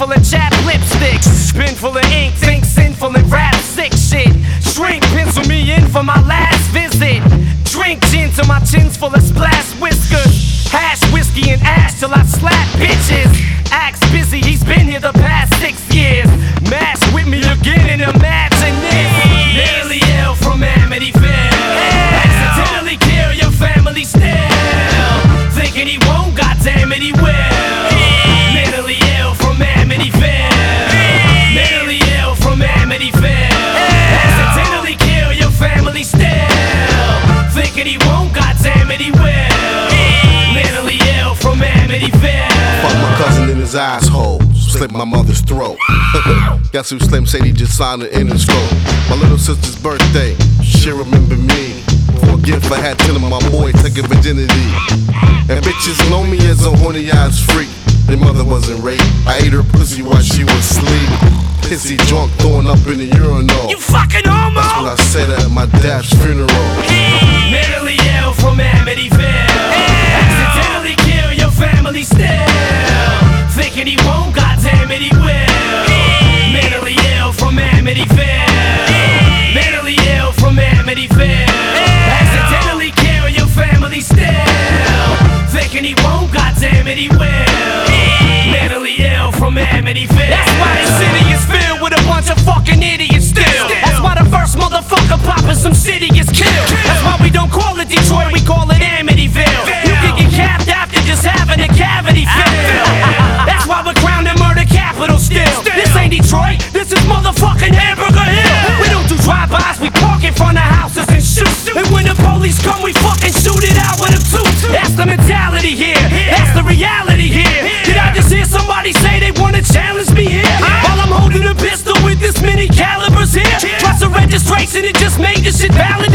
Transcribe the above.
full of chap lipsticks, bin full of ink, think sinful and rap sick shit. Shrink, pencil me in for my last visit. Drink gin till my chin's full of splash whiskers. Hash whiskey and ash till I slap bitches. Axe busy, he's been here the past 6 years. Mash with me again and imagine this. Nearly ill from Amityville. Accidentally kill your family still. Thinking he won't, goddamn it he will. Mentally ill from Amityville. Mentally ill from Amityville. Accidentally kill your family still. Thinking he won't, goddamn it he will. Mentally ill from Amityville. Fuck my cousin in his asshole, slit my mother's throat. Guess who Slim said he just signed an Interscope. My little sister's birthday, she remember me. For a gift I had telling my boy taking virginity. And bitches know me as a horny ass freak. Their mother wasn't raped, I ate her pussy while she was asleep. Pissy drunk, throwing up in the urinal. You fucking homo! That's what I said at my dad's funeral. Mentally ill from Amityville. Accidentally kill your family still. Thinking he won't, goddamn it he will. Mentally ill from Amityville. Mentally ill from Amityville. Accidentally kill your family still. Thinking he won't, goddamn it he will. Mentally ill from Amityville. That's why this city is filled with a bunch of fucking idiots still. That's why the first motherfucker poppin' some city is killed. That's why we don't call it Detroit, we call it Amityville. You can get capped after just having a cavity filled. That's why we're crowned the murder capital still. This ain't Detroit, this is motherfucking Hamburger Hill. We don't do drive-bys, we park in front of houses and shoot. And when the police come, we fucking shoot it out with them too. That's the mentality here, that's the reality here. Did I just hear somebody say they wanna challenge me here? While I'm holding a pistol with this many calibers here. Plus a registration, it just made this shit valid